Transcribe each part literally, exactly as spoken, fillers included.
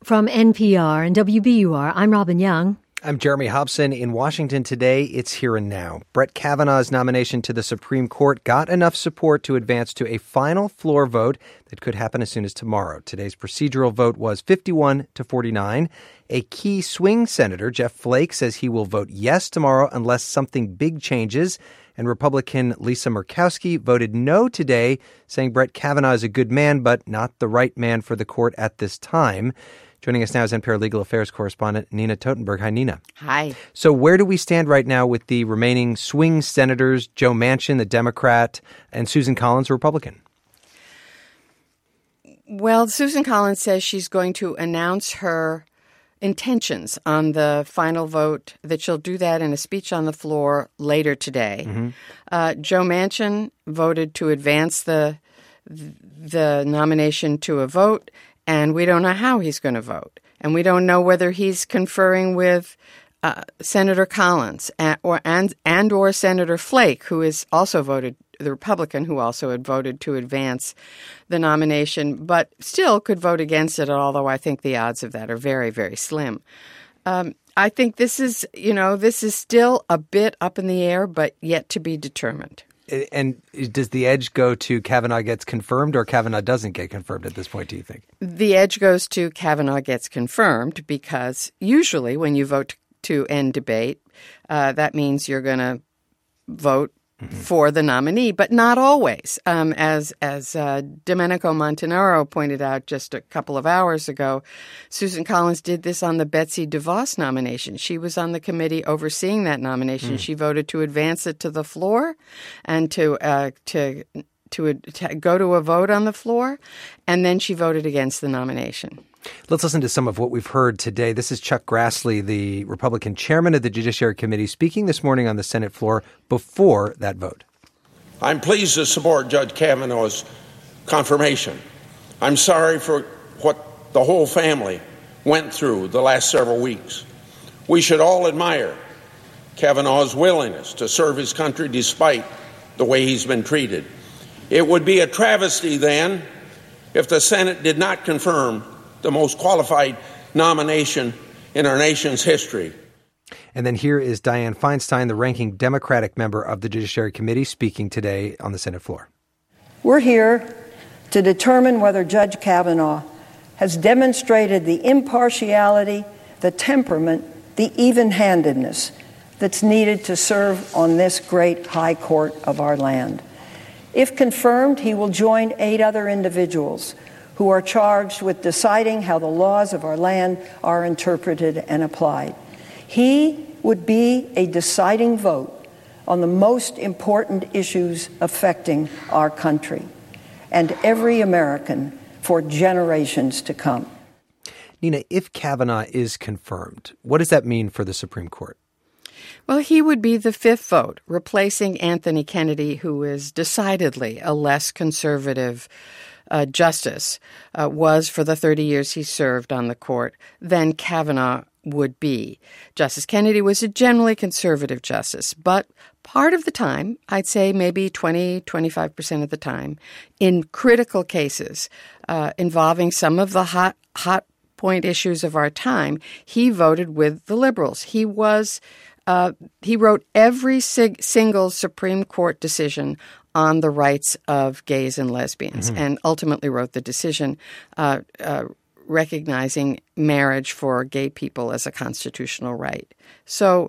From N P R and W B U R, I'm Robin Young. I'm Jeremy Hobson. In Washington today, it's here and now. Brett Kavanaugh's nomination to the Supreme Court got enough support to advance to a final floor vote that could happen as soon as tomorrow. Today's procedural vote was fifty-one to forty-nine. A key swing senator, Jeff Flake, says he will vote yes tomorrow unless something big changes. And Republican Lisa Murkowski voted no today, saying Brett Kavanaugh is a good man, but not the right man for the court at this time. Joining us now is N P R Legal Affairs correspondent Nina Totenberg. Hi, Nina. Hi. So where do we stand right now with the remaining swing senators, Joe Manchin, the Democrat, and Susan Collins, the Republican? Well, Susan Collins says she's going to announce her intentions on the final vote, that she'll do that in a speech on the floor later today. Mm-hmm. Uh, Joe Manchin voted to advance the the nomination to a vote, and we don't know how he's going to vote. And we don't know whether he's conferring with uh, Senator Collins and or, and, and or Senator Flake, who has also voted, the Republican, who also had voted to advance the nomination, but still could vote against it, although I think the odds of that are very, very slim. Um, I think this is, you know, this is still a bit up in the air, but yet to be determined. And does the edge go to Kavanaugh gets confirmed or Kavanaugh doesn't get confirmed at this point, do you think? The edge goes to Kavanaugh gets confirmed because usually when you vote to end debate, uh, that means you're going to vote mm-hmm. for the nominee, but not always. Um, as as uh, Domenico Montanaro pointed out just a couple of hours ago, Susan Collins did this on the Betsy DeVos nomination. She was on the committee overseeing that nomination. Mm. She voted to advance it to the floor and to uh, to to, to go to a vote on the floor, and then she voted against the nomination. Let's listen to some of what we've heard today. This is Chuck Grassley, the Republican chairman of the Judiciary Committee, speaking this morning on the Senate floor before that vote. I'm pleased to support Judge Kavanaugh's confirmation. I'm sorry for what the whole family went through the last several weeks. We should all admire Kavanaugh's willingness to serve his country despite the way he's been treated. It would be a travesty then if the Senate did not confirm the most qualified nomination in our nation's history. And then here is Dianne Feinstein, the ranking Democratic member of the Judiciary Committee, speaking today on the Senate floor. We're here to determine whether Judge Kavanaugh has demonstrated the impartiality, the temperament, the even-handedness that's needed to serve on this great high court of our land. If confirmed, he will join eight other individuals who are charged with deciding how the laws of our land are interpreted and applied. He would be a deciding vote on the most important issues affecting our country and every American for generations to come. Nina, if Kavanaugh is confirmed, what does that mean for the Supreme Court? Well, he would be the fifth vote, replacing Anthony Kennedy, who is decidedly a less conservative Uh, justice uh, was for the thirty years he served on the court than Kavanaugh would be. Justice Kennedy was a generally conservative justice, but part of the time, I'd say maybe twenty, twenty-five percent of the time, in critical cases uh, involving some of the hot, hot point issues of our time, he voted with the liberals. He was, uh, he wrote every sig- single Supreme Court decision on the rights of gays and lesbians, mm-hmm. and ultimately wrote the decision uh, uh, recognizing marriage for gay people as a constitutional right. So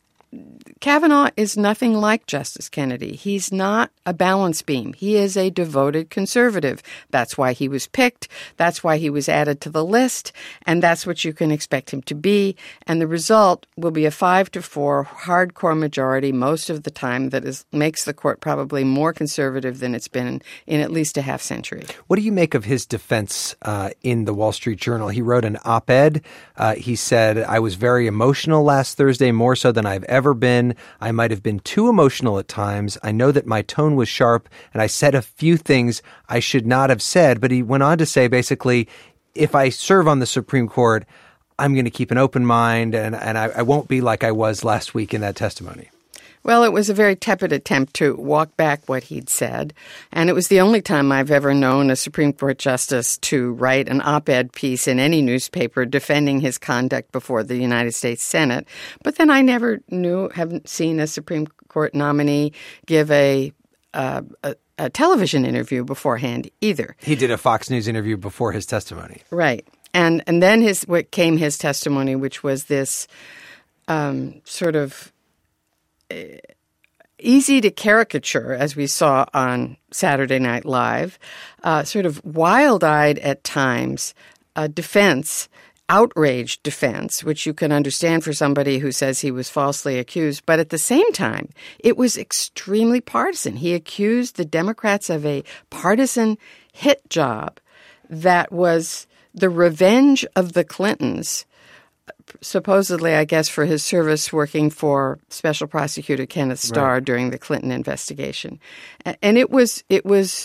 Kavanaugh is nothing like Justice Kennedy. He's not a balance beam. He is a devoted conservative. That's why he was picked. That's why he was added to the list. And that's what you can expect him to be. And the result will be a five to four hardcore majority most of the time that is makes the court probably more conservative than it's been in, in at least a half century. What do you make of his defense uh, in the Wall Street Journal? He wrote an op-ed. Uh, he said, I was very emotional last Thursday, more so than I've ever been. I might have been too emotional at times. I know that my tone was sharp and I said a few things I should not have said. But he went on to say, basically, if I serve on the Supreme Court, I'm going to keep an open mind and, and I, I won't be like I was last week in that testimony. Well, it was a very tepid attempt to walk back what he'd said, and it was the only time I've ever known a Supreme Court justice to write an op-ed piece in any newspaper defending his conduct before the United States Senate. But then I never knew, haven't seen a Supreme Court nominee give a uh, a, a television interview beforehand either. He did a Fox News interview before his testimony. Right. And and then his what came his testimony, which was this um, sort of uh, easy to caricature, as we saw on Saturday Night Live, uh, sort of wild-eyed at times uh, defense, outraged defense, which you can understand for somebody who says he was falsely accused. But at the same time, it was extremely partisan. He accused the Democrats of a partisan hit job that was the revenge of the Clintons, supposedly, I guess, for his service working for Special Prosecutor Kenneth Starr right. during the Clinton investigation. And it was it was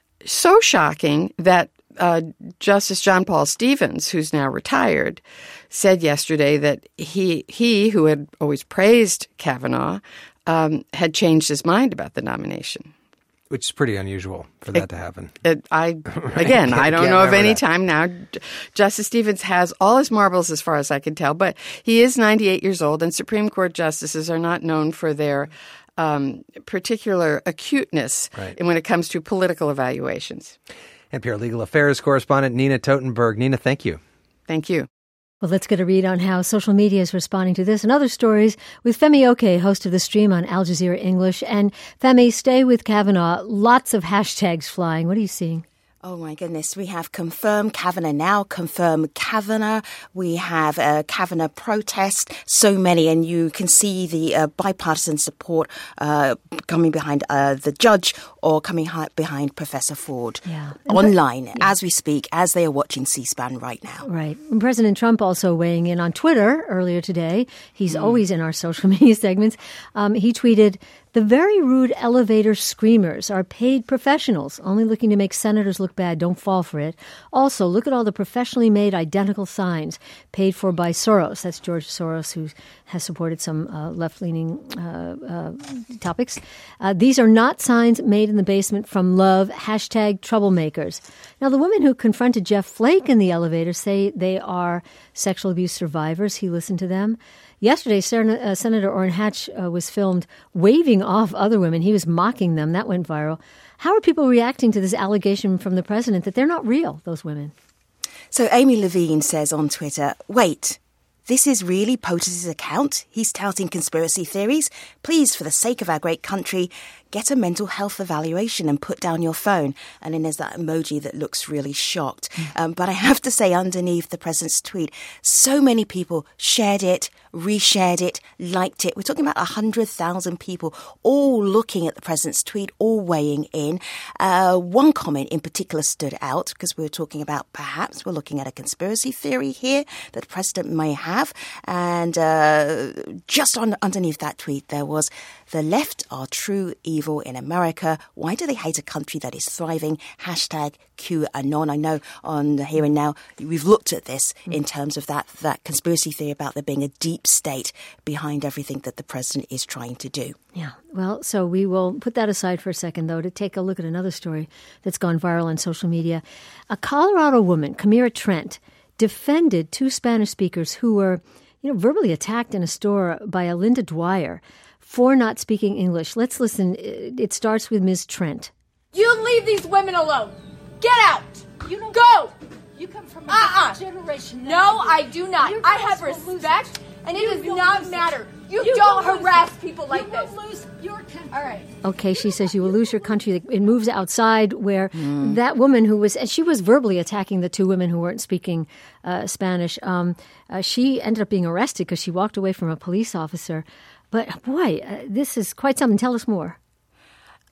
so shocking that uh, Justice John Paul Stevens, who's now retired, said yesterday that he, he who had always praised Kavanaugh, um, had changed his mind about the nomination. Which is pretty unusual for that it, to happen. It, I Again, I don't know of any that. time now. Justice Stevens has all his marbles as far as I can tell, but he is ninety-eight years old, and Supreme Court justices are not known for their um, particular acuteness right. when it comes to political evaluations. N P R Legal Affairs correspondent Nina Totenberg. Nina, thank you. Thank you. Well, let's get a read on how social media is responding to this and other stories with Femi Oke, host of The Stream on Al Jazeera English. And Femi, stay with Kavanaugh. Lots of hashtags flying. What are you seeing? Oh, my goodness. We have confirmed Kavanaugh now, confirmed Kavanaugh. We have a Kavanaugh protest, so many. And you can see the uh, bipartisan support uh, coming behind uh, the judge or coming hi- behind Professor Ford yeah. online yeah. as we speak, as they are watching C-SPAN right now. Right. And President Trump also weighing in on Twitter earlier today. He's mm. always in our social media segments. Um, he tweeted, "The very rude elevator screamers are paid professionals, only looking to make senators look bad. Don't fall for it. Also, look at all the professionally made identical signs paid for by Soros." That's George Soros, who has supported some uh, left-leaning uh, uh, topics. Uh, "these are not signs made in the basement from love. Hashtag troublemakers." Now, the women who confronted Jeff Flake in the elevator say they are sexual abuse survivors. He listened to them. Yesterday, Sen- uh, Senator Orrin Hatch uh, was filmed waving off other women. He was mocking them. That went viral. How are people reacting to this allegation from the president that they're not real, those women? So Amy Levine says on Twitter, wait, this is really POTUS's account? He's touting conspiracy theories? Please, for the sake of our great country, get a mental health evaluation and put down your phone. And then there's that emoji that looks really shocked. Mm. Um, but I have to say, underneath the president's tweet, so many people shared it, reshared it, liked it. We're talking about one hundred thousand people all looking at the president's tweet, all weighing in. Uh, one comment in particular stood out because we were talking about perhaps we're looking at a conspiracy theory here that the president may have. And uh, just on underneath that tweet, there was, "The left are true evil in America. Why do they hate a country that is thriving? Hashtag QAnon." I know on Here and Now, we've looked at this in terms of that, that conspiracy theory about there being a deep state behind everything that the president is trying to do. Yeah. Well, so we will put that aside for a second, though, to take a look at another story that's gone viral on social media. A Colorado woman, Kamira Trent, defended two Spanish speakers who were, you know, verbally attacked in a store by a Linda Dwyer for not speaking English. Let's listen. It starts with Miz Trent. You leave these women alone. Get out. You don't go. You come from a uh-uh. generation. No, I do not. I have respect, and it does not matter. You, you don't harass people like you this. You will lose your country. All right. Okay, she says you will lose your country. It moves outside where mm. that woman who was, and she was verbally attacking the two women who weren't speaking uh, Spanish. Um, uh, she ended up being arrested because she walked away from a police officer. But boy, uh, this is quite something. Tell us more.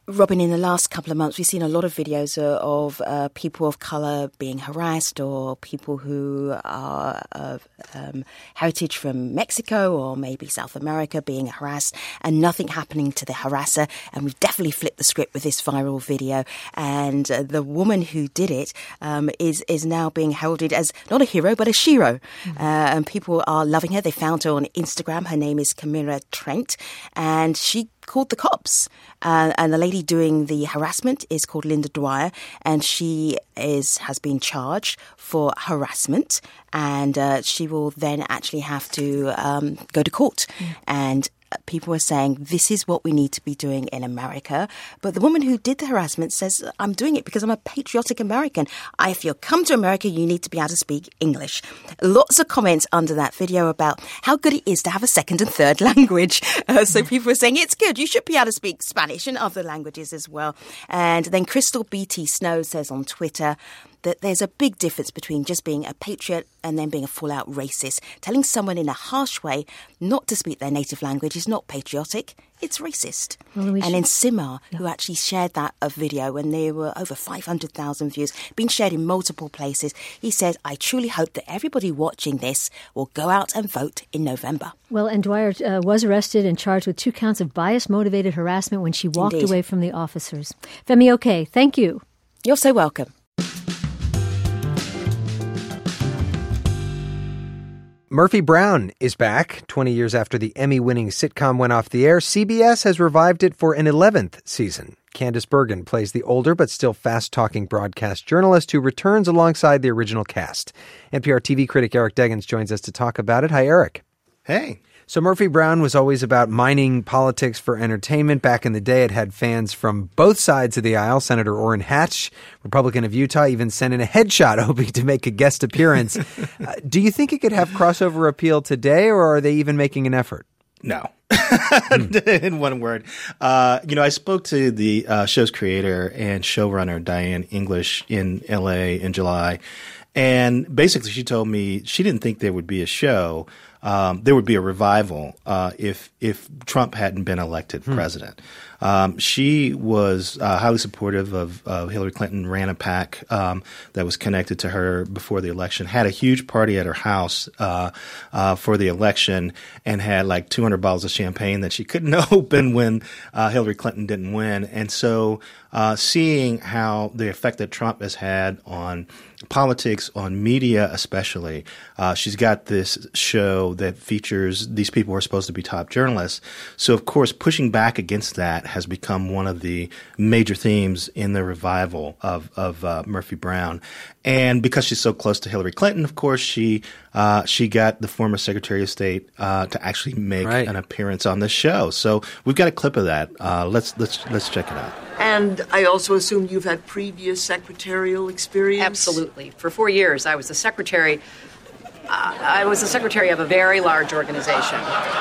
Robin, in the last couple of months, we've seen a lot of videos uh, of uh, people of colour being harassed, or people who are of um, heritage from Mexico or maybe South America being harassed, and nothing happening to the harasser. And we've definitely flipped the script with this viral video. And uh, the woman who did it um, is is now being heralded as not a hero but a shero. Mm-hmm. Uh, and people are loving her. They found her on Instagram. Her name is Camilla Trent, and she called the cops. Uh, and the lady doing the harassment is called Linda Dwyer, and she is has been charged for harassment, and uh, she will then actually have to um, go to court. Mm. And people are saying this is what we need to be doing in America. But the woman who did the harassment says, I'm doing it because I'm a patriotic American. I, if you come to America, you need to be able to speak English. Lots of comments under that video about how good it is to have a second and third language. Uh, so people are saying it's good. You should be able to speak Spanish and other languages as well. And then Crystal B T Snow says on Twitter that there's a big difference between just being a patriot and then being a full-out racist. Telling someone in a harsh way not to speak their native language is not patriotic, it's racist. Well, we and then Simar, yeah. who actually shared that uh, video, and there were over five hundred thousand views, being shared in multiple places, he said, I truly hope that everybody watching this will go out and vote in November. Well, and Dwyer uh, was arrested and charged with two counts of bias-motivated harassment when she walked Indeed. away from the officers. Femi Oke, thank you. You're so welcome. Murphy Brown is back. twenty years after the Emmy-winning sitcom went off the air, C B S has revived it for an eleventh season. Candice Bergen plays the older but still fast-talking broadcast journalist who returns alongside the original cast. N P R T V critic Eric Deggans joins us to talk about it. Hi, Eric. Hey. So Murphy Brown was always about mining politics for entertainment. Back in the day, it had fans from both sides of the aisle. Senator Orrin Hatch, Republican of Utah, even sent in a headshot hoping to make a guest appearance. uh, do you think it could have crossover appeal today, or are they even making an effort? No. In one word. Uh, you know, I spoke to the uh, show's creator and showrunner, Diane English, in L A in July. And basically she told me she didn't think there would be a show. Um, there would be a revival uh, if if Trump hadn't been elected hmm. president. Um, she was uh, highly supportive of, of Hillary Clinton, ran a PAC um, that was connected to her before the election, had a huge party at her house uh, uh, for the election, and had like two hundred bottles of champagne that she couldn't open when uh, Hillary Clinton didn't win. And so uh, seeing how the effect that Trump has had on politics, on media especially, uh, she's got this show that features these people who are supposed to be top journalists. So, of course, pushing back against that has become one of the major themes in the revival of, of uh, Murphy Brown. And because she's so close to Hillary Clinton, of course, she uh, she got the former Secretary of State uh, to actually make right. an appearance on this show. So we've got a clip of that. Uh, let's let's let's check it out. And I also assume you've had previous secretarial experience? Absolutely. For four years, I was the secretary. Uh, I was the secretary of a very large organization.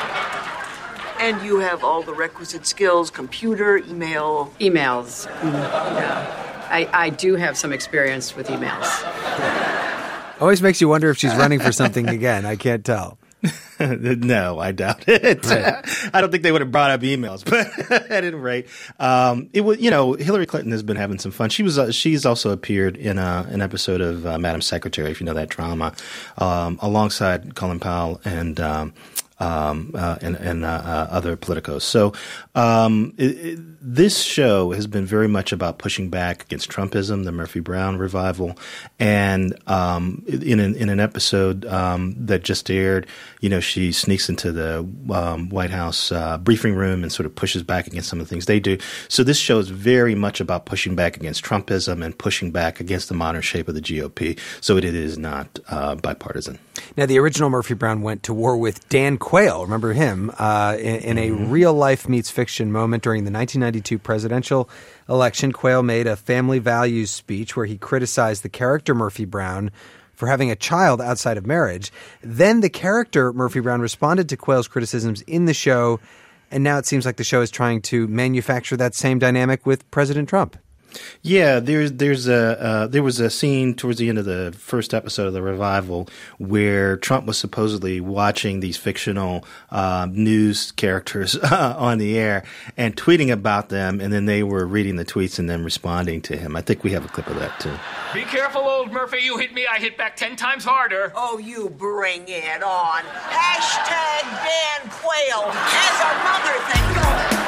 And you have all the requisite skills, computer, email? Emails. Mm-hmm. Yeah. I, I do have some experience with emails. Always makes you wonder if she's running for something again. I can't tell. No, I doubt it. Right. I don't think they would have brought up emails, but at any rate, um, it was, you know, Hillary Clinton has been having some fun. She was, uh, she's also appeared in a, an episode of uh, Madam Secretary, if you know that drama, um, alongside Colin Powell and, um, Um, uh, and, and uh, uh, other politicos. So um, it, it, this show has been very much about pushing back against Trumpism, the Murphy Brown revival. And um, in, an, in an episode um, that just aired, you know, she sneaks into the um, White House uh, briefing room and sort of pushes back against some of the things they do. So this show is very much about pushing back against Trumpism and pushing back against the modern shape of the G O P. So it, it is not uh, bipartisan. Now, the original Murphy Brown went to war with Dan Quayle. Remember him uh, in, in a mm-hmm. real-life meets fiction moment during the nineteen ninety-two presidential election. Quayle made a family values speech where he criticized the character Murphy Brown for having a child outside of marriage. Then the character Murphy Brown responded to Quayle's criticisms in the show, and now it seems like the show is trying to manufacture that same dynamic with President Trump. Yeah, there's there's a uh, there was a scene towards the end of the first episode of The Revival where Trump was supposedly watching these fictional uh, news characters uh, on the air and tweeting about them, and then they were reading the tweets and then responding to him. I think we have a clip of that too. Be careful, old Murphy. You hit me, I hit back ten times harder. Oh, you bring it on. Hashtag Dan Quayle as a mother thing. Go.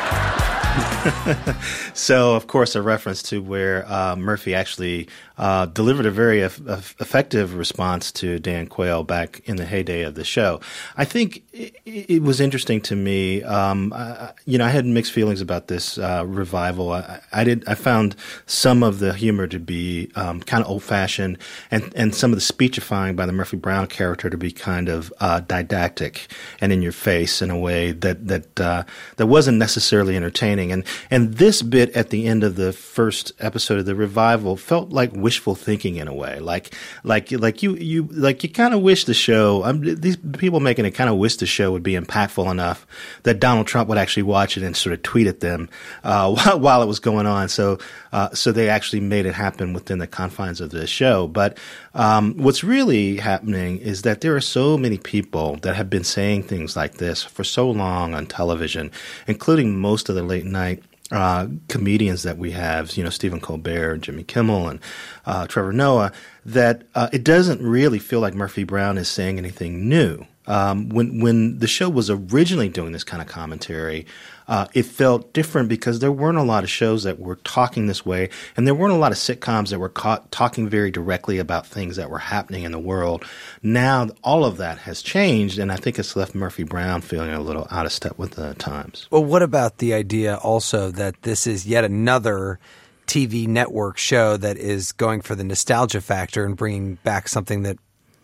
So, of course, a reference to where uh, Murphy actually uh, delivered a very eff- effective response to Dan Quayle back in the heyday of the show. I think it, it was interesting to me. Um, I, you know, I had mixed feelings about this uh, revival. I, I did. I found some of the humor to be um, kind of old-fashioned, and and some of the speechifying by the Murphy Brown character to be kind of uh, didactic and in your face in a way that that uh, that wasn't necessarily entertaining. And And this bit at the end of the first episode of The Revival felt like wishful thinking in a way. Like, like, like you, you, like you kind of wish the show, um, these people making it kind of wish the show would be impactful enough that Donald Trump would actually watch it and sort of tweet at them, uh, while, while it was going on. So, uh, so they actually made it happen within the confines of the show. But, um, what's really happening is that there are so many people that have been saying things like this for so long on television, including most of the late night Uh, comedians that we have, you know, Stephen Colbert and Jimmy Kimmel and uh, Trevor Noah, that uh, it doesn't really feel like Murphy Brown is saying anything new. Um, when when the show was originally doing this kind of commentary, uh, it felt different because there weren't a lot of shows that were talking this way, and there weren't a lot of sitcoms that were ca- talking very directly about things that were happening in the world. Now all of that has changed, and I think it's left Murphy Brown feeling a little out of step with the times. Well, what about the idea also that this is yet another T V network show that is going for the nostalgia factor and bringing back something that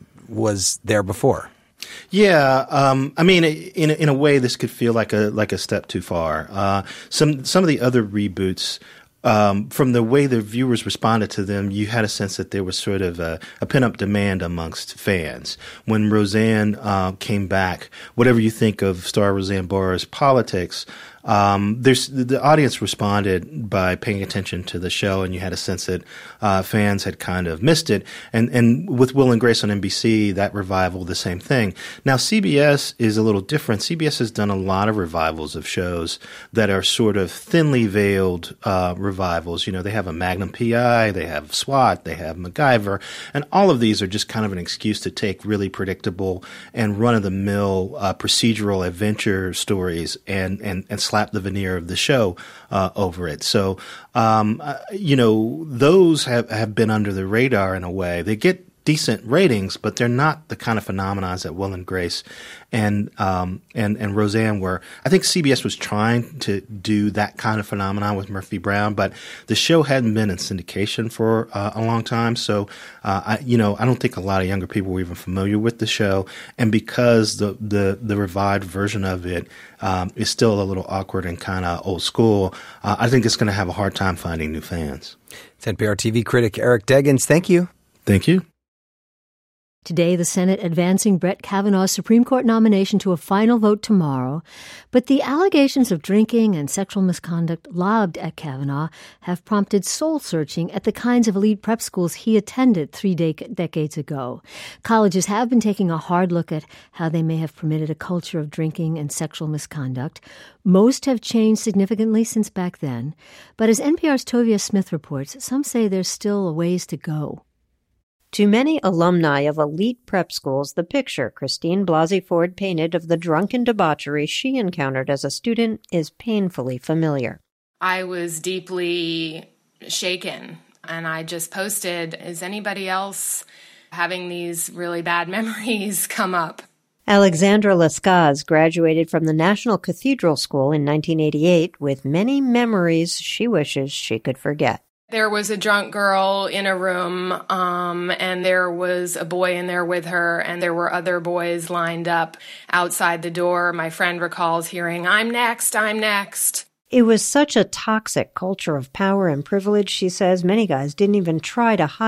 was there before? Yeah, um, I mean, in in a way, this could feel like a like a step too far. Uh, some some of the other reboots, um, from the way the viewers responded to them, you had a sense that there was sort of a, a pent-up demand amongst fans. When Roseanne uh, came back, whatever you think of star Roseanne Barr's politics, Um, there's the audience responded by paying attention to the show, and you had a sense that uh, fans had kind of missed it. And and with Will and Grace on N B C, that revival, the same thing. Now C B S is a little different. C B S has done a lot of revivals of shows that are sort of thinly veiled uh, revivals. You know, they have a Magnum P I, they have SWAT, they have MacGyver, and all of these are just kind of an excuse to take really predictable and run-of-the-mill uh, procedural adventure stories and and and slap the veneer of the show uh, over it. So, um, uh, you know, those have, have been under the radar in a way. They get decent ratings, but they're not the kind of phenomenons that Will and Grace and um, and and Roseanne were. I think C B S was trying to do that kind of phenomenon with Murphy Brown, but the show hadn't been in syndication for uh, a long time. So, uh, I, you know, I don't think a lot of younger people were even familiar with the show, and because the the, the revived version of it um, is still a little awkward and kind of old school, uh, I think it's going to have a hard time finding new fans. It's N P R T V critic Eric Deggans. Thank you. Thank you. Today, the Senate advancing Brett Kavanaugh's Supreme Court nomination to a final vote tomorrow. But the allegations of drinking and sexual misconduct lobbed at Kavanaugh have prompted soul-searching at the kinds of elite prep schools he attended three de- decades ago. Colleges have been taking a hard look at how they may have permitted a culture of drinking and sexual misconduct. Most have changed significantly since back then. But as N P R's Tovia Smith reports, some say there's still a ways to go. To many alumni of elite prep schools, the picture Christine Blasey Ford painted of the drunken debauchery she encountered as a student is painfully familiar. I was deeply shaken, and I just posted, is anybody else having these really bad memories come up? Alexandra Lescaz graduated from the National Cathedral School in nineteen eighty-eight with many memories she wishes she could forget. There was a drunk girl in a room, um, and there was a boy in there with her, and there were other boys lined up outside the door. My friend recalls hearing, "I'm next, I'm next." It was such a toxic culture of power and privilege, she says, many guys didn't even try to hide it.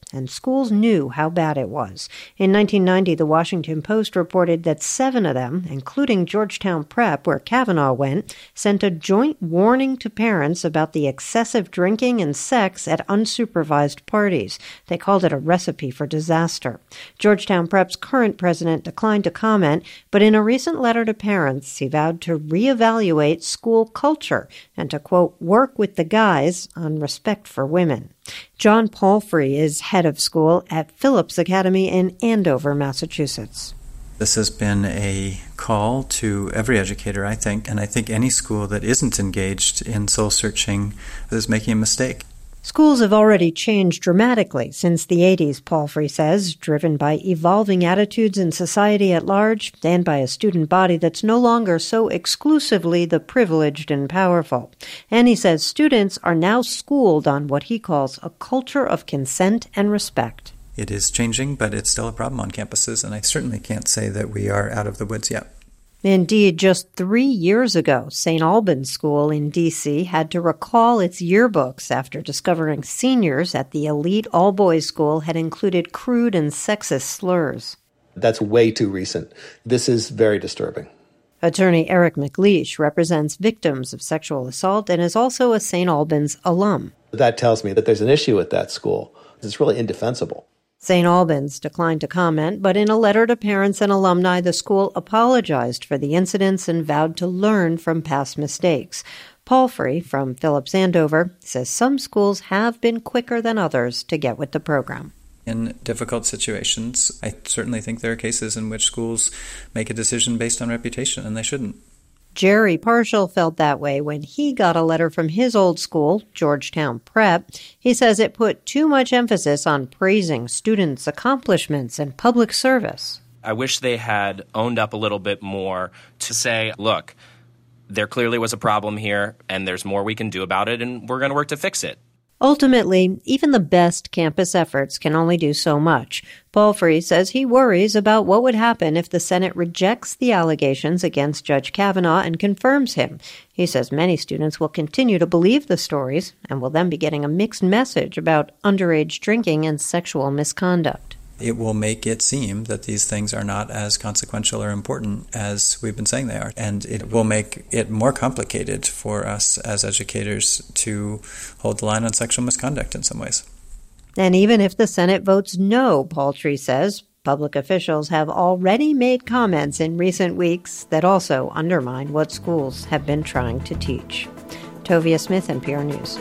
and schools knew how bad it was. In nineteen ninety, the Washington Post reported that seven of them, including Georgetown Prep, where Kavanaugh went, sent a joint warning to parents about the excessive drinking and sex at unsupervised parties. They called it a recipe for disaster. Georgetown Prep's current president declined to comment, but in a recent letter to parents, he vowed to reevaluate school culture and to, quote, work with the guys on respect for women. John Palfrey is head of school at Phillips Academy in Andover, Massachusetts. This has been a call to every educator, I think, and I think any school that isn't engaged in soul-searching is making a mistake. Schools have already changed dramatically since the eighties, Palfrey says, driven by evolving attitudes in society at large and by a student body that's no longer so exclusively the privileged and powerful. And he says students are now schooled on what he calls a culture of consent and respect. It is changing, but it's still a problem on campuses, and I certainly can't say that we are out of the woods yet. Indeed, just three years ago, Saint Albans School in D C had to recall its yearbooks after discovering seniors at the elite all-boys school had included crude and sexist slurs. That's way too recent. This is very disturbing. Attorney Eric McLeish represents victims of sexual assault and is also a Saint Albans alum. That tells me that there's an issue with that school. It's really indefensible. Saint Albans declined to comment, but in a letter to parents and alumni, the school apologized for the incidents and vowed to learn from past mistakes. Palfrey from Phillips Andover says some schools have been quicker than others to get with the program. In difficult situations, I certainly think there are cases in which schools make a decision based on reputation, and they shouldn't. Jerry Parshall felt that way when he got a letter from his old school, Georgetown Prep. He says it put too much emphasis on praising students' accomplishments and public service. I wish they had owned up a little bit more to say, look, there clearly was a problem here, and there's more we can do about it, and we're going to work to fix it. Ultimately, even the best campus efforts can only do so much. Palfrey says he worries about what would happen if the Senate rejects the allegations against Judge Kavanaugh and confirms him. He says many students will continue to believe the stories and will then be getting a mixed message about underage drinking and sexual misconduct. It will make it seem that these things are not as consequential or important as we've been saying they are. And it will make it more complicated for us as educators to hold the line on sexual misconduct in some ways. And even if the Senate votes no, Palfrey says, public officials have already made comments in recent weeks that also undermine what schools have been trying to teach. Tovia Smith, N P R News.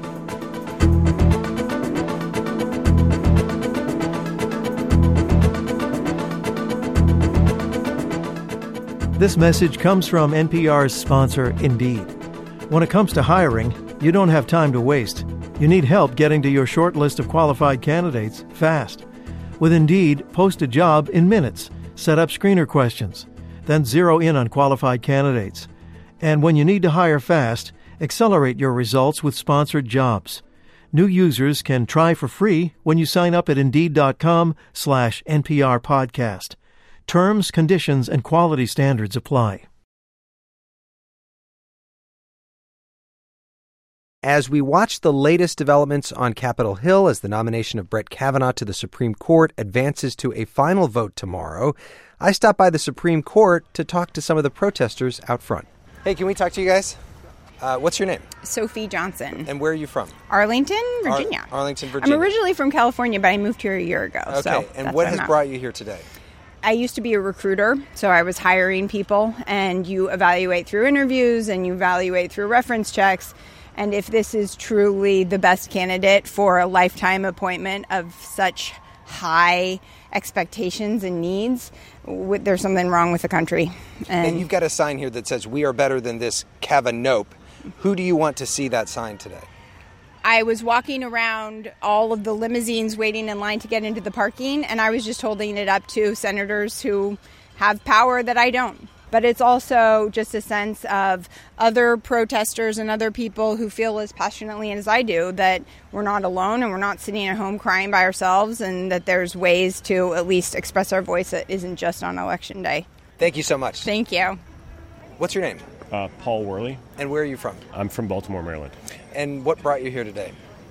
This message comes from N P R's sponsor, Indeed. When it comes to hiring, you don't have time to waste. You need help getting to your short list of qualified candidates fast. With Indeed, post a job in minutes, set up screener questions, then zero in on qualified candidates. And when you need to hire fast, accelerate your results with sponsored jobs. New users can try for free when you sign up at Indeed.com slash NPR podcast. Terms, conditions, and quality standards apply. As we watch the latest developments on Capitol Hill as the nomination of Brett Kavanaugh to the Supreme Court advances to a final vote tomorrow, I stopped by the Supreme Court to talk to some of the protesters out front. Hey, can we talk to you guys? Uh, what's your name? Sophie Johnson. And where are you from? Arlington, Virginia. Ar- Arlington, Virginia. I'm originally from California, but I moved here a year ago. Okay, so and what has brought you here today? I used to be a recruiter, so I was hiring people, and you evaluate through interviews and you evaluate through reference checks. And if this is truly the best candidate for a lifetime appointment of such high expectations and needs, there's something wrong with the country. And, and you've got a sign here that says, "We are better than this Kavanaugh." Who do you want to see that sign today? I was walking around all of the limousines waiting in line to get into the parking, and I was just holding it up to senators who have power that I don't. But it's also just a sense of other protesters and other people who feel as passionately as I do that we're not alone and we're not sitting at home crying by ourselves, and that there's ways to at least express our voice that isn't just on Election Day. Thank you so much. Thank you. What's your name? Uh, Paul Worley. And where are you from? I'm from Baltimore, Maryland. And what brought you here today?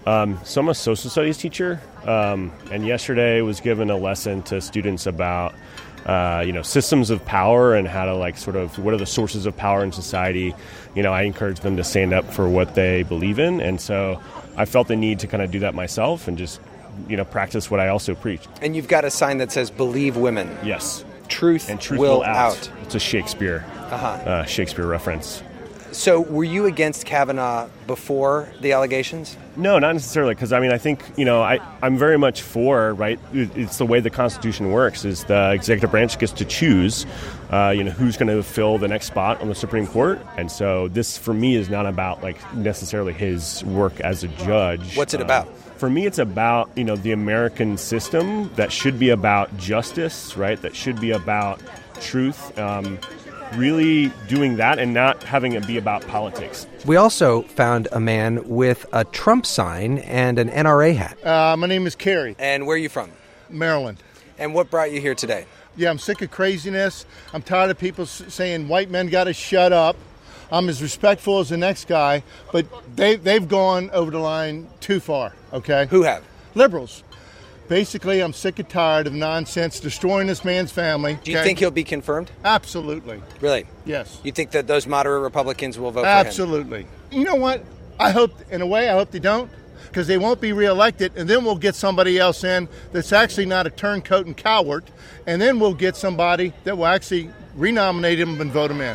Um, so I'm a social studies teacher, um, and yesterday was given a lesson to students about, uh, you know, systems of power and how to like sort of what are the sources of power in society. You know, I encourage them to stand up for what they believe in, and so I felt the need to kind of do that myself and just, you know, practice what I also preach. And you've got a sign that says "Believe Women." Yes. Truth, and truth will, will out. out. It's a Shakespeare, uh-huh. uh, Shakespeare reference. So were you against Kavanaugh before the allegations? No, not necessarily, because, I mean, I think, you know, I, I'm very much for, right, it's the way the Constitution works, is the executive branch gets to choose, uh, you know, who's going to fill the next spot on the Supreme Court. And so this, for me, is not about, like, necessarily his work as a judge. What's it uh, about? For me, it's about, you know, the American system that should be about justice, right, that should be about truth, um, really doing that and not having it be about politics. We also found a man with a Trump sign and an N R A hat. Uh, my name is Kerry. And where are you from? Maryland. And what brought you here today? Yeah, I'm sick of craziness. I'm tired of people s- saying white men got to shut up. I'm as respectful as the next guy, but they, they've gone over the line too far, okay? Who have? Liberals. Basically, I'm sick and tired of nonsense destroying this man's family. Do you okay? think he'll be confirmed? Absolutely. Really? Yes. You think that those moderate Republicans will vote Absolutely. for him? You know what? I hope, in a way, I hope they don't, because they won't be reelected, and then we'll get somebody else in that's actually not a turncoat and coward, and then we'll get somebody that will actually renominate him and vote him in.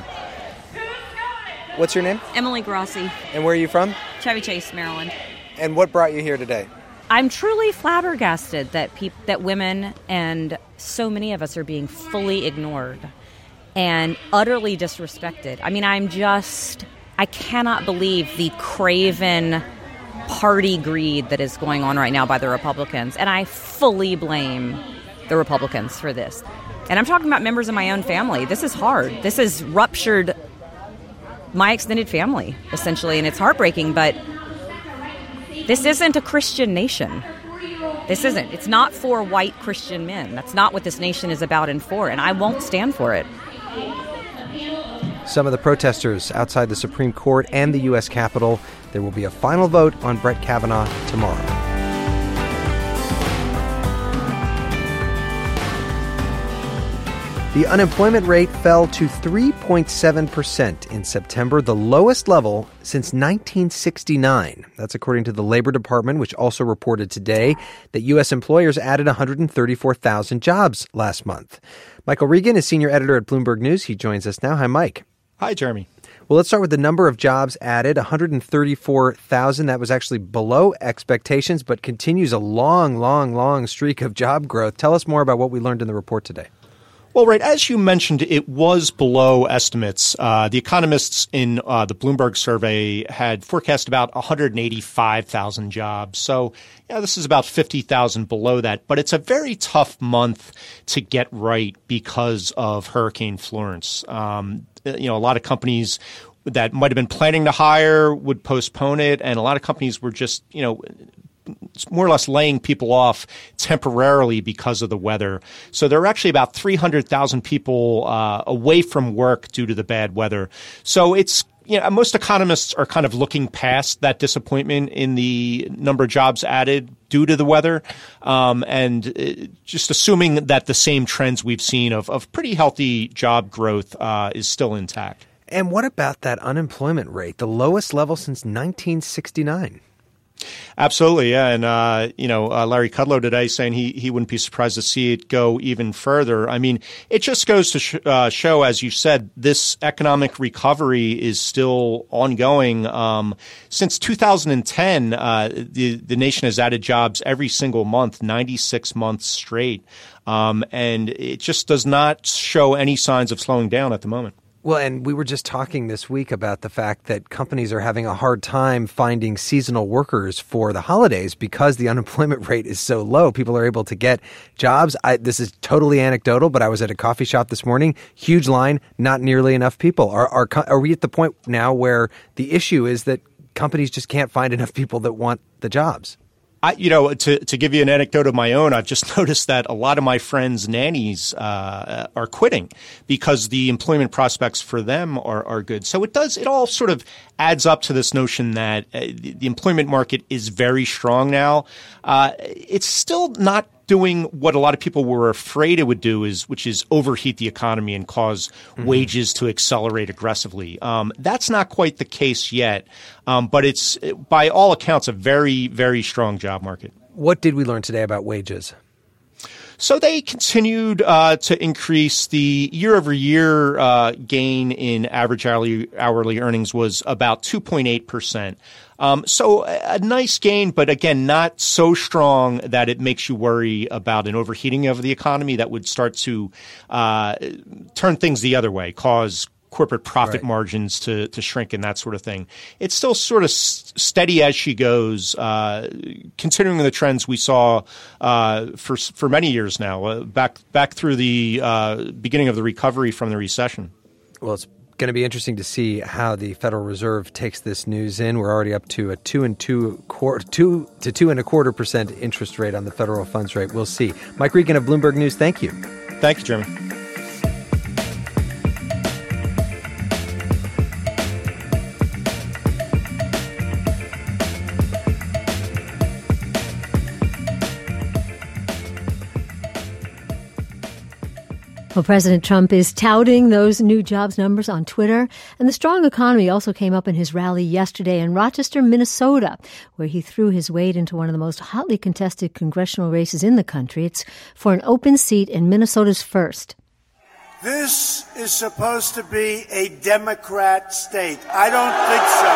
What's your name? Emily Grassi. And where are you from? Chevy Chase, Maryland. And what brought you here today? I'm truly flabbergasted that peop- that women and so many of us are being fully ignored and utterly disrespected. I mean, I'm just, I cannot believe the craven party greed that is going on right now by the Republicans. And I fully blame the Republicans for this. And I'm talking about members of my own family. This is hard. This has ruptured my extended family, essentially, and it's heartbreaking, but this isn't a Christian nation. This isn't. It's not for white Christian men. That's not what this nation is about and for, and I won't stand for it. Some of the protesters outside the Supreme Court and the U S Capitol. There will be a final vote on Brett Kavanaugh tomorrow. The unemployment rate fell to three point seven percent in September, the lowest level since nineteen sixty-nine. That's according to the Labor Department, which also reported today that U S employers added one hundred thirty-four thousand jobs last month. Michael Regan is senior editor at Bloomberg News. He joins us now. Hi, Mike. Hi, Jeremy. Well, let's start with the number of jobs added, one hundred thirty-four thousand. That was actually below expectations, but continues a long, long, long streak of job growth. Tell us more about what we learned in the report today. Well, right, as you mentioned, it was below estimates. Uh, the economists in uh, the Bloomberg survey had forecast about one hundred eighty-five thousand jobs. So, yeah, this is about fifty thousand below that. But it's a very tough month to get right because of Hurricane Florence. Um, you know, a lot of companies that might have been planning to hire would postpone it, and a lot of companies were just, you know, more or less laying people off temporarily because of the weather. So there are actually about three hundred thousand people uh, away from work due to the bad weather. So it's, you know, most economists are kind of looking past that disappointment in the number of jobs added due to the weather, um, and uh, just assuming that the same trends we've seen of, of pretty healthy job growth uh, is still intact. And what about that unemployment rate, the lowest level since nineteen sixty-nine? Absolutely, yeah. And, uh, you know, uh, Larry Kudlow today saying he, he wouldn't be surprised to see it go even further. I mean, it just goes to sh- uh, show, as you said, this economic recovery is still ongoing. Um, since two thousand ten, uh, the, the nation has added jobs every single month, ninety-six months straight. Um, and it just does not show any signs of slowing down at the moment. Well, and we were just talking this week about the fact that companies are having a hard time finding seasonal workers for the holidays because the unemployment rate is so low. People are able to get jobs. I, this is totally anecdotal, but I was at a coffee shop this morning. Huge line, not nearly enough people. Are, are, are we at the point now where the issue is that companies just can't find enough people that want the jobs? I, you know, to, to give you an anecdote of my own, I've just noticed that a lot of my friends' nannies uh, are quitting because the employment prospects for them are, are good. So it does, it all sort of adds up to this notion that uh, the, the employment market is very strong now. Uh, it's still not doing what a lot of people were afraid it would do, is which is overheat the economy and cause mm-hmm. wages to accelerate aggressively. Um, that's not quite the case yet, um, but it's by all accounts a very, very strong job market. What did we learn today about wages? So they continued uh, to increase. The year-over-year uh, gain in average hourly, hourly earnings was about two point eight percent. Um, so a nice gain, but again, not so strong that it makes you worry about an overheating of the economy that would start to uh, turn things the other way, cause corporate profit right. margins to, to shrink and that sort of thing. It's still sort of s- steady as she goes, uh, continuing the trends we saw uh, for for many years now, uh, back back through the uh, beginning of the recovery from the recession. Well, it's going to be interesting to see how the Federal Reserve takes this news in. We're already up to a two and two quarter, two to two and a quarter percent interest rate on the federal funds rate. We'll see. Mike Regan of Bloomberg News, thank you. Thank you, Jeremy. Well, President Trump is touting those new jobs numbers on Twitter, and the strong economy also came up in his rally yesterday in Rochester, Minnesota, where he threw his weight into one of the most hotly contested congressional races in the country. It's for an open seat in Minnesota's first. This is supposed to be a Democrat state. I don't think so.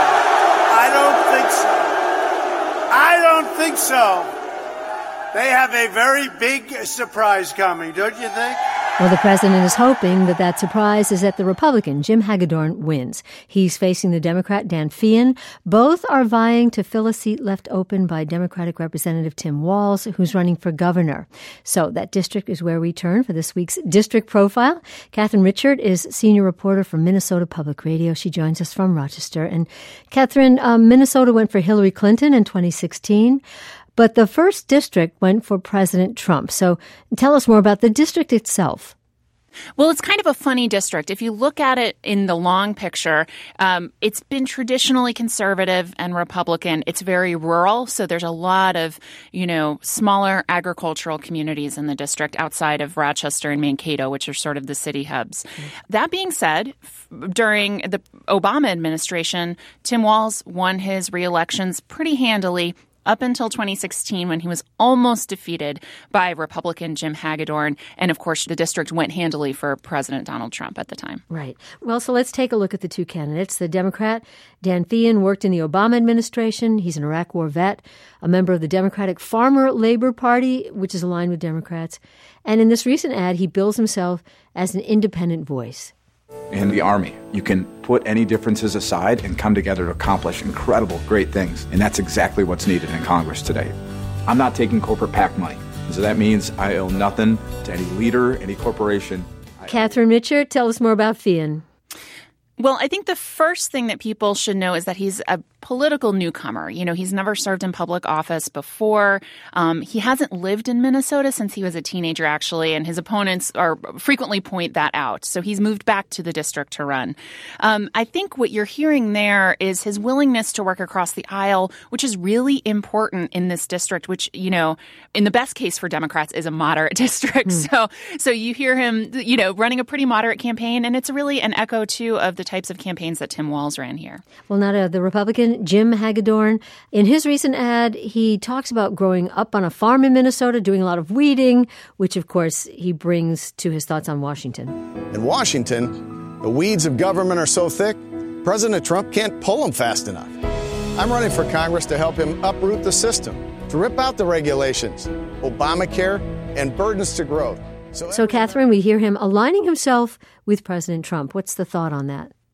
I don't think so. I don't think so. They have a very big surprise coming, don't you think? Well, the president is hoping that that surprise is that the Republican, Jim Hagedorn, wins. He's facing the Democrat, Dan Feehan. Both are vying to fill a seat left open by Democratic Representative Tim Walz, who's running for governor. So that district is where we turn for this week's District Profile. Catherine Richard is senior reporter for Minnesota Public Radio. She joins us from Rochester. And Catherine, um, Minnesota went for Hillary Clinton in twenty sixteen. But the first district went for President Trump. So tell us more about the district itself. Well, it's kind of a funny district. If you look at it in the long picture, um, it's been traditionally conservative and Republican. It's very rural, so there's a lot of, you know, smaller agricultural communities in the district outside of Rochester and Mankato, which are sort of the city hubs. Mm-hmm. That being said, f- during the Obama administration, Tim Walz won his re-elections pretty handily, up until twenty sixteen, when he was almost defeated by Republican Jim Hagedorn. And, of course, the district went handily for President Donald Trump at the time. Right. Well, so let's take a look at the two candidates. The Democrat, Dan Feehan, worked in the Obama administration. He's an Iraq War vet, a member of the Democratic Farmer Labor Party, which is aligned with Democrats. And in this recent ad, he bills himself as an independent voice. In the Army, you can put any differences aside and come together to accomplish incredible, great things. And that's exactly what's needed in Congress today. I'm not taking corporate PAC money. So that means I owe nothing to any leader, any corporation. Catherine Richard, tell us more about Feehan. Well, I think the first thing that people should know is that he's a political newcomer. You know, he's never served in public office before. Um, he hasn't lived in Minnesota since he was a teenager, actually, and his opponents are frequently point that out. So he's moved back to the district to run. Um, I think what you're hearing there is his willingness to work across the aisle, which is really important in this district, which, you know, in the best case for Democrats is a moderate district. Mm. So, so you hear him, you know, running a pretty moderate campaign, and it's really an echo, too, of the types of campaigns that Tim Walz ran here. Well, not uh, the Republican, Jim Hagedorn. In his recent ad, he talks about growing up on a farm in Minnesota, doing a lot of weeding, which, of course, he brings to his thoughts on Washington. In Washington, the weeds of government are so thick, President Trump can't pull them fast enough. I'm running for Congress to help him uproot the system, to rip out the regulations, Obamacare, and burdens to growth. So, so Catherine, we hear him aligning himself with President Trump. What's the thought on that?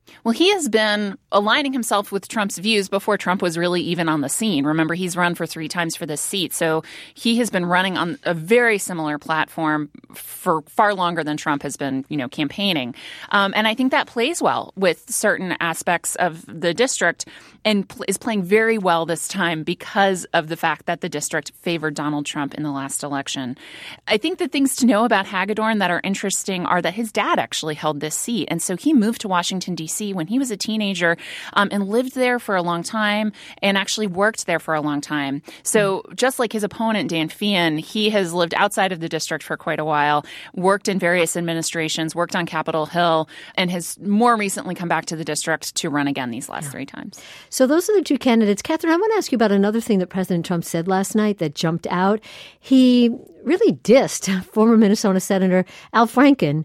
Well, he has been aligning himself with Trump's views before Trump was really even on the scene. Remember, he's run for three times for this seat. So he has been running on a very similar platform for far longer than Trump has been, you know, campaigning. Um, and I think that plays well with certain aspects of the district and pl- is playing very well this time because of the fact that the district favored Donald Trump in the last election. I think the things to know about Hagedorn that are interesting are that his dad actually held this seat. And so he moved to Washington, D C when he was a teenager um, and lived there for a long time and actually worked there for a long time. So just like his opponent, Dan Feehan, he has lived outside of the district for quite a while, worked in various administrations, worked on Capitol Hill, and has more recently come back to the district to run again these last yeah. three times. So those are the two candidates. Catherine, I want to ask you about another thing that President Trump said last night that jumped out. He really dissed former Minnesota Senator Al Franken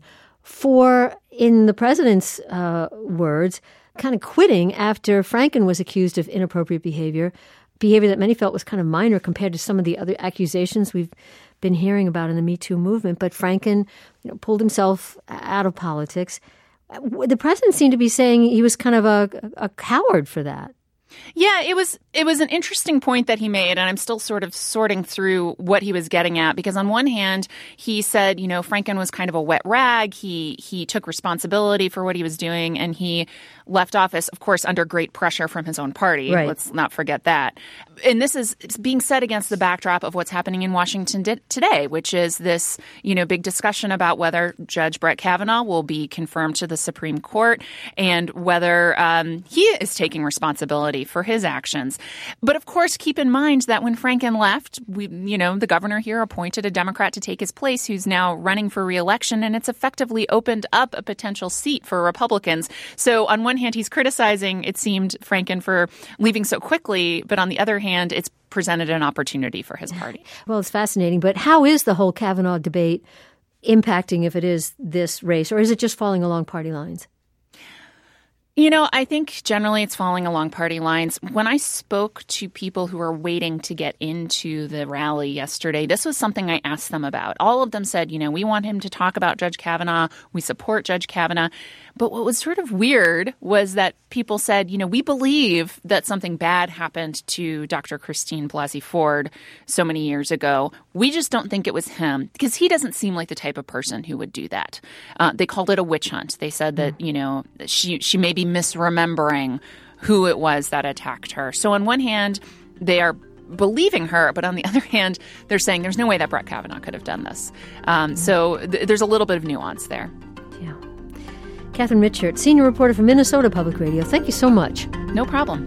for, in the president's uh, words, kind of quitting after Franken was accused of inappropriate behavior, behavior that many felt was kind of minor compared to some of the other accusations we've been hearing about in the Me Too movement. But Franken, you know, pulled himself out of politics. The president seemed to be saying he was kind of a, a coward for that. Yeah, it was it was an interesting point that he made, and I'm still sort of sorting through what he was getting at, because on one hand, he said, you know, Franken was kind of a wet rag. He he took responsibility for what he was doing, and he left office, of course, under great pressure from his own party. Right. Let's not forget that. And this is it's being said against the backdrop of what's happening in Washington di- today, which is this, you know, big discussion about whether Judge Brett Kavanaugh will be confirmed to the Supreme Court and whether um, he is taking responsibility for his actions. But of course, keep in mind that when Franken left, we, you know, the governor here appointed a Democrat to take his place who's now running for re-election, and it's effectively opened up a potential seat for Republicans. So on one hand, he's criticizing, it seemed, Franken for leaving so quickly, but on the other hand, it's presented an opportunity for his party. Well, it's fascinating, but how is the whole Kavanaugh debate impacting, if it is this race, or is it just falling along party lines? You know, I think generally it's falling along party lines. When I spoke to people who were waiting to get into the rally yesterday, this was something I asked them about. All of them said, you know, we want him to talk about Judge Kavanaugh. We support Judge Kavanaugh. But what was sort of weird was that people said, you know, we believe that something bad happened to Doctor Christine Blasey Ford so many years ago. We just don't think it was him, because he doesn't seem like the type of person who would do that. Uh, they called it a witch hunt. They said that, you know, she she may be misremembering who it was that attacked her. So on one hand, they are believing her, but on the other hand, they're saying there's no way that Brett Kavanaugh could have done this. Um, so th- there's a little bit of nuance there. Yeah. Catherine Richert, senior reporter for Minnesota Public Radio. Thank you so much. No problem.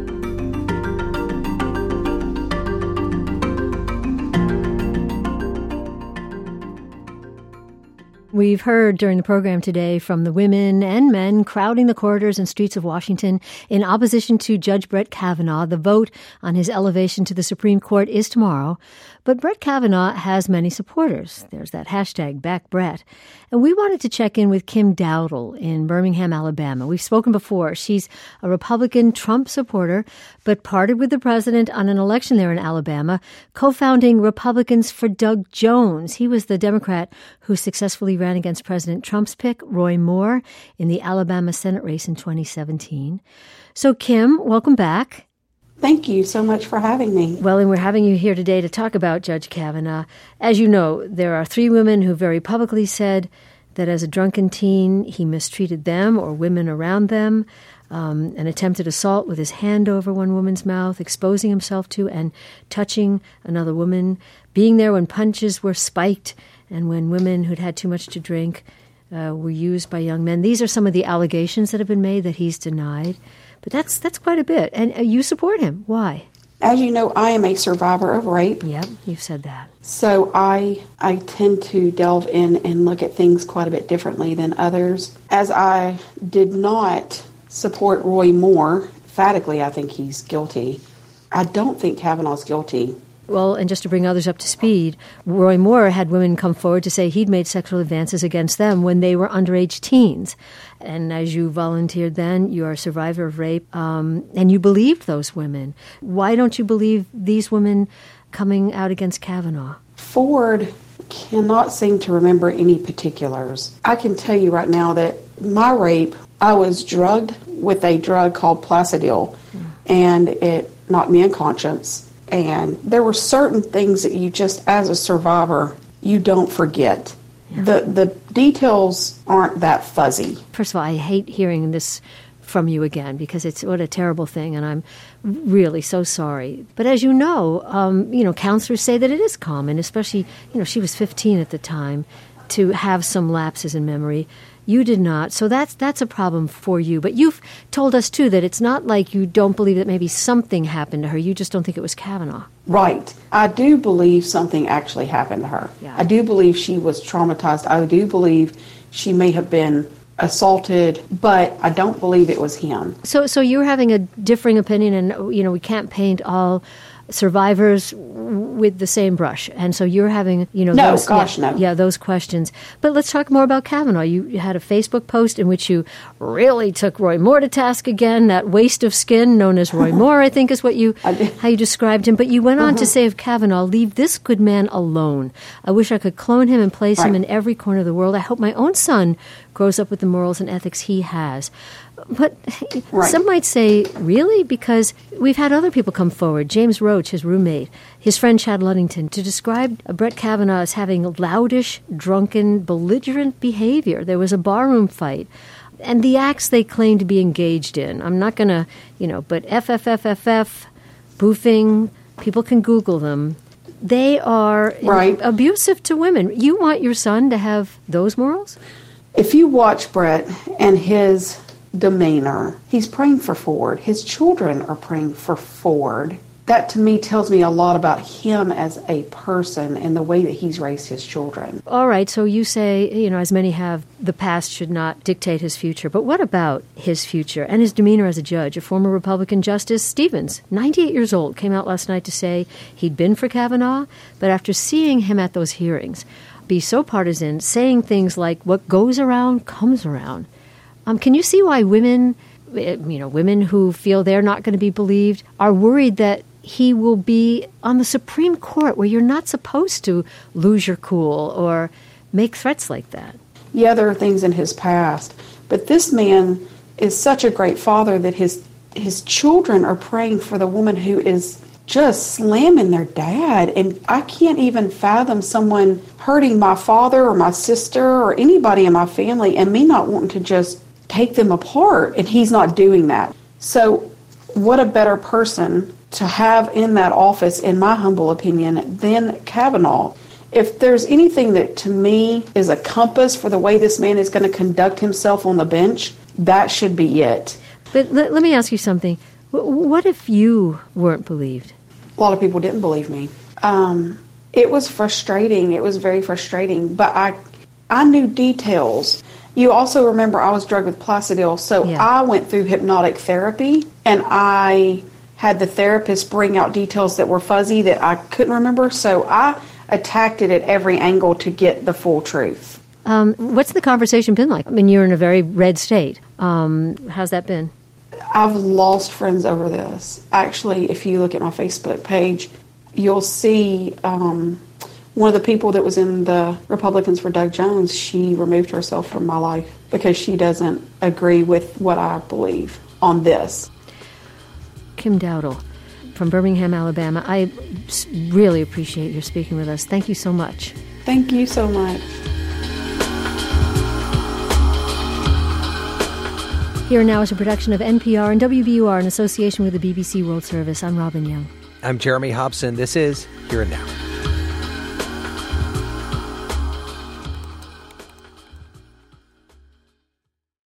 We've heard during the program today from the women and men crowding the corridors and streets of Washington in opposition to Judge Brett Kavanaugh. The vote on his elevation to the Supreme Court is tomorrow. But Brett Kavanaugh has many supporters. There's that hashtag, Back Brett. And we wanted to check in with Kim Dowdle in Birmingham, Alabama. We've spoken before. She's a Republican Trump supporter, but parted with the president on an election there in Alabama, co-founding Republicans for Doug Jones. He was the Democrat who successfully ran against President Trump's pick, Roy Moore, in the Alabama Senate race in twenty seventeen. So, Kim, welcome back. Thank you so much for having me. Well, and we're having you here today to talk about Judge Kavanaugh. As you know, there are three women who very publicly said that as a drunken teen, he mistreated them or women around them, um, an attempted assault with his hand over one woman's mouth, exposing himself to and touching another woman, being there when punches were spiked, and when women who'd had too much to drink uh, were used by young men. These are some of the allegations that have been made that he's denied. But that's that's quite a bit. And uh, you support him. Why? As you know, I am a survivor of rape. Yep, you've said that. So I I tend to delve in and look at things quite a bit differently than others. As I did not support Roy Moore, emphatically I think he's guilty. I don't think Kavanaugh's guilty. Well, and just to bring others up to speed, Roy Moore had women come forward to say he'd made sexual advances against them when they were underage teens. And as you volunteered then, you're a survivor of rape, um, and you believed those women. Why don't you believe these women coming out against Kavanaugh? Ford cannot seem to remember any particulars. I can tell you right now that my rape, I was drugged with a drug called Placidil, and it knocked me unconscious. And there were certain things that you just, as a survivor, you don't forget. Yeah. The the details aren't that fuzzy. First of all, I hate hearing this from you again, because it's what a terrible thing, and I'm really so sorry. But as you know, um, you know, counselors say that it is common, especially, you know, she was fifteen at the time, to have some lapses in memory. You did not, so that's that's a problem for you. But you've told us, too, that it's not like you don't believe that maybe something happened to her. You just don't think it was Kavanaugh. Right. I do believe something actually happened to her. Yeah. I do believe she was traumatized. I do believe she may have been assaulted, but I don't believe it was him. So so you're having a differing opinion, and, you know, we can't paint all survivors with the same brush. And so you're having, you know, no, those, gosh, yeah, no. yeah, those questions. But let's talk more about Kavanaugh. You, you had a Facebook post in which you really took Roy Moore to task again, that waste of skin known as Roy Moore, I think is what you, how you described him. But you went on uh-huh. to say of Kavanaugh, leave this good man alone. I wish I could clone him and place right. him in every corner of the world. I hope my own son grows up with the morals and ethics he has. But right. some might say, really? Because we've had other people come forward. James Roach, his roommate, his friend Chad Ludington, to describe Brett Kavanaugh as having loudish, drunken, belligerent behavior. There was a barroom fight. And the acts they claim to be engaged in, I'm not going to, you know, but F F F F F, boofing, people can Google them. They are right. abusive to women. You want your son to have those morals? If you watch Brett and his demeanor, he's praying for Ford. His children are praying for Ford. That, to me, tells me a lot about him as a person and the way that he's raised his children. All right, so you say, you know, as many have, the past should not dictate his future. But what about his future and his demeanor as a judge? A former Republican Justice Stevens, ninety-eight years old, came out last night to say he'd been for Kavanaugh, but after seeing him at those hearings be so partisan, saying things like, what goes around comes around. Um, can you see why women, you know, women who feel they're not going to be believed are worried that he will be on the Supreme Court, where you're not supposed to lose your cool or make threats like that? Yeah, there are things in his past, but this man is such a great father that his his children are praying for the woman who is just slamming their dad. And I can't even fathom someone hurting my father or my sister or anybody in my family and me not wanting to just take them apart, and he's not doing that. So what a better person to have in that office, in my humble opinion, than Kavanaugh. If there's anything that to me is a compass for the way this man is going to conduct himself on the bench, that should be it. But let, let me ask you something. What if you weren't believed? A lot of people didn't believe me. Um, it was frustrating. It was very frustrating. But I, I knew details. You also remember I was drugged with Placidil, so yeah. I went through hypnotic therapy, and I had the therapist bring out details that were fuzzy that I couldn't remember, so I attacked it at every angle to get the full truth. Um, what's the conversation been like? I mean, you're in a very red state. Um, how's that been? I've lost friends over this. Actually, if you look at my Facebook page, you'll see um, one of the people that was in the Republicans for Doug Jones, she removed herself from my life because she doesn't agree with what I believe on this. Kim Dowdle from Birmingham, Alabama. I really appreciate your speaking with us. Thank you so much. Thank you so much. Here Now is a production of N P R and W B U R in association with the B B C World Service. I'm Robin Young. I'm Jeremy Hobson. This is Here and Now.